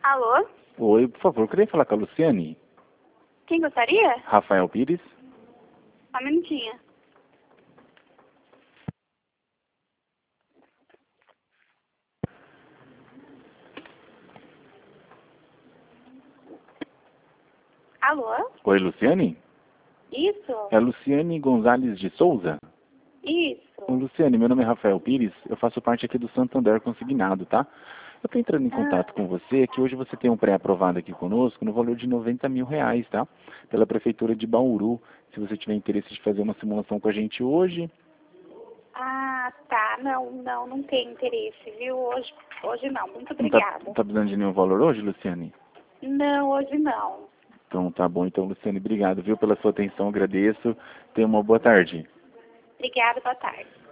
Alô? Oi, por favor, eu queria falar com a Luciane. Quem gostaria? Rafael Pires. Só um minutinho. Alô? Oi, Luciane? Isso? É Luciane Gonzalez de Souza? Ô, Isso. Luciane, meu nome é Rafael Pires, eu faço parte aqui do Santander Consignado, tá? Eu estou entrando em Ah, contato com você, que hoje você tem um pré-aprovado aqui conosco no valor de R$ 90 mil, tá? Pela Prefeitura de Bauru. Se você tiver interesse de fazer uma simulação com a gente hoje. tá. Não tem interesse, viu? Hoje não. Muito Não tá, obrigada. tá precisando de nenhum valor hoje, Luciane? Não, hoje não. Então tá bom. Então, Luciane, obrigado, viu, pela sua atenção, agradeço. Tenha uma boa tarde. Obrigada, boa tarde.